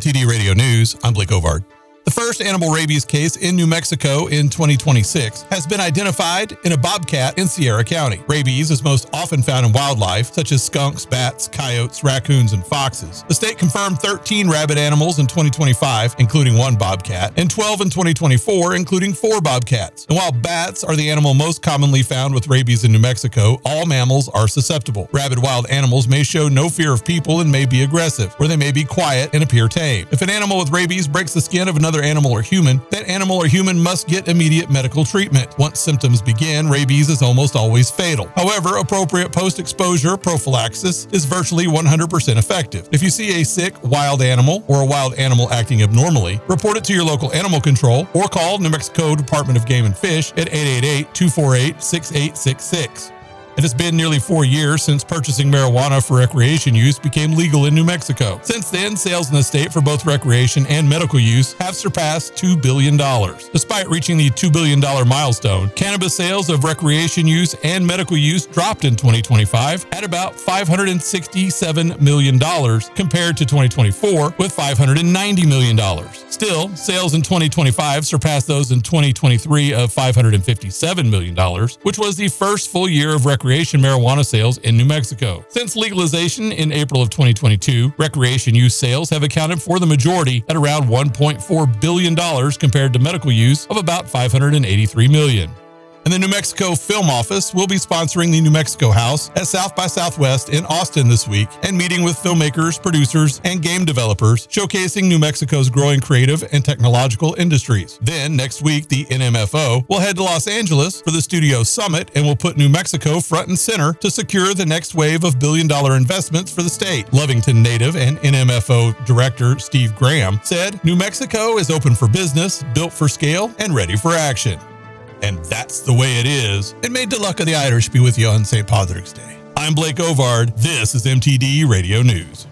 MTD Radio News, I'm Blake Ovard. The first animal rabies case in New Mexico in 2026 has been identified in a bobcat in Sierra County. Rabies is most often found in wildlife, such as skunks, bats, coyotes, raccoons, and foxes. The state confirmed 13 rabid animals in 2025, including 1 bobcat, and 12 in 2024, including 4 bobcats. And while bats are the animal most commonly found with rabies in New Mexico, all mammals are susceptible. Rabid wild animals may show no fear of people and may be aggressive, or they may be quiet and appear tame. If an animal with rabies breaks the skin of another animal or human, that animal or human must get immediate medical treatment. Once symptoms begin, rabies is almost always fatal. However, appropriate post-exposure prophylaxis is virtually 100% effective. If you see a sick wild animal or a wild animal acting abnormally, report it to your local animal control or call New Mexico Department of Game and Fish at 888-248-6866. It has been nearly 4 years since purchasing marijuana for recreation use became legal in New Mexico. Since then, sales in the state for both recreation and medical use have surpassed $2 billion. Despite reaching the $2 billion milestone, cannabis sales of recreation use and medical use dropped in 2025 at about $567 million compared to 2024 with $590 million. Still, sales in 2025 surpassed those in 2023 of $557 million, which was the first full year of recreation marijuana sales in New Mexico. Since legalization in April of 2022, recreation use sales have accounted for the majority at around $1.4 billion compared to medical use of about $583 million. And the New Mexico Film Office will be sponsoring the New Mexico House at South by Southwest in Austin this week and meeting with filmmakers, producers, and game developers, showcasing New Mexico's growing creative and technological industries. Then, next week, the NMFO will head to Los Angeles for the Studio Summit and will put New Mexico front and center to secure the next wave of billion-dollar investments for the state. Lovington native and NMFO director Steve Graham said, "New Mexico is open for business, built for scale, and ready for action." And that's the way it is. And may the luck of the Irish be with you on St. Patrick's Day. I'm Blake Ovard. This is MTD Radio News.